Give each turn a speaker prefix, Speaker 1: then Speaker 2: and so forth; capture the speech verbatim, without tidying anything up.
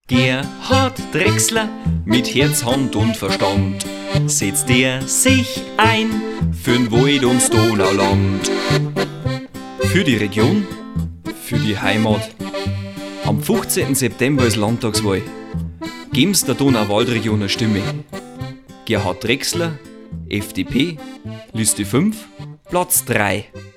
Speaker 1: Gerhard Drechsler mit Herz, Hand und Verstand setzt er sich ein für'n Wald- und Donauland. Für die Region, für die Heimat. Am fünfzehnten September ist Landtagswahl. Geben's der Donau-Waldregion eine Stimme. Gerhard Drechsler, F D P, Liste fünf, Platz drei.